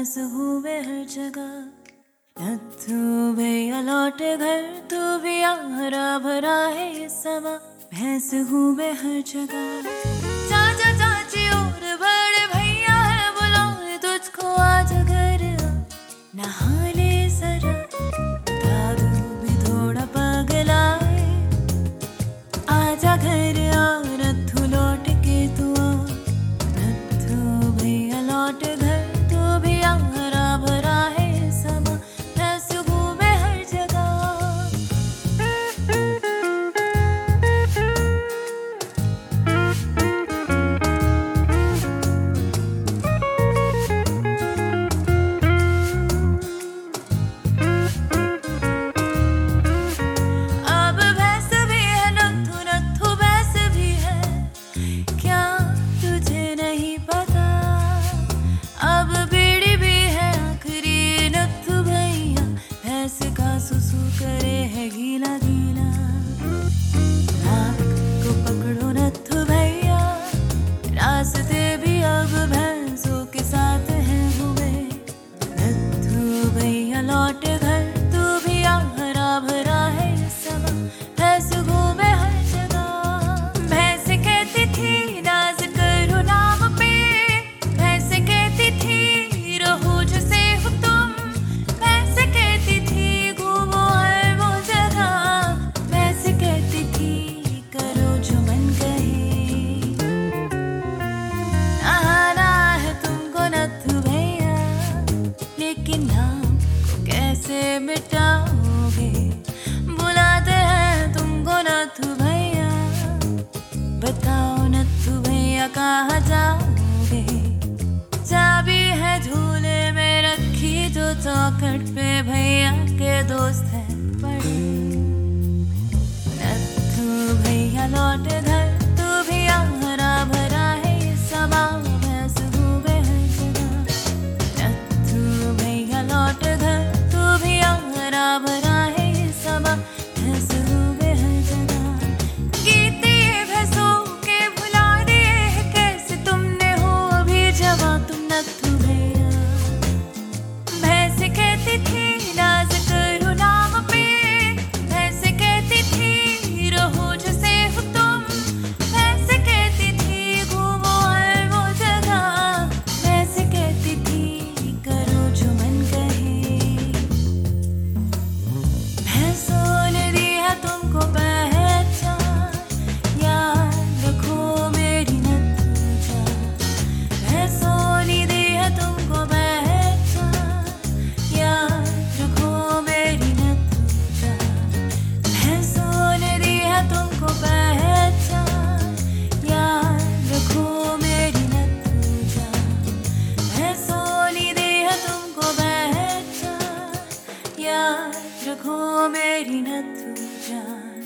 भैंस हूँ मैं हर जगह। नत्थू भैया लौट घर, तू भी आ, हरा भरा है ये समा। भैंस हूँ मैं हर जगह। चाचा चाची और बड़े भैया है, बुलाए तुझको आजा घर आ। नहा ले जरा, दादू भी थोड़ा पगला है। आजा घर आ, नत्थू लौट के तू आ। नत्थू भैया लौट घर, तू भी आ, हरा भरा है ये समा। भैंस हूँ मैं हर जगह। अब भैंस भी है नत्थू, नत्थू भैंस भी है, क्या तुझे नहीं पता? अब बीड़ी भी है आखिरी नत्थू भैया, भैंस का सुसु करे है गीला गीला। नाक को पकड़ो नत्थू भैया, रास्ते भी अब भैंसों के साथ हैं हुए। नत्थू भैया लौट घर, तू भी आ, हरा भरा है ये समा। भैंस घूमे हर जगह। भैंस कहती थी नाज करो नाम पे, भैंस कहती थी रहो जैसे हो तुम। भैंस कहती थी घूमो हर वो जगह, भैंस कहती थी करो जो मन कहे। नहाना है तुमको नत्थू भैया, लेकिन नाम को कैसे मिटाओगे? बुलाते हैं तुमको नत्थू भैया, बताओ नत्थू भैया कहाँ जाओगे? चाबी है झूले में रखी, जो चौखट पे भैया के दोस्त हैं पड़े। नत्थू भैया लौट घर, तू भी आ, हरा भरा है ये समा। भैंस हूँ मैं हर जगह। नत्थू भैया लौट घर, तू भी आ, हरा भरा है ये समा। भैंस हूँ मैं हर जगह। गीत ये भैंसों के भुला दिए हैं कैसे तुमने, हो अभी जवां तुम नत्थू भैया। भैंस कहती थी नाज करो नाम पे, भैंस कहती थी रहो जैसे हो तुम। भैंस कहती थी घूमो हर वो जगह, भैंस कहती थी करो जो मन कहे। भैंसों ने दी है तुमको पहचान, याद रखो मेरी नत्थू जान। भैंसों ने दी है तुमको पहचान, याद रखो मेरी नत्थू जान। भैंसों ने दी है तुमको पहचान, याद रखो मेरी नत्थू जान। भैंसों ने दी है तुमको पहचान, याद रखो मेरी नत्थू जान।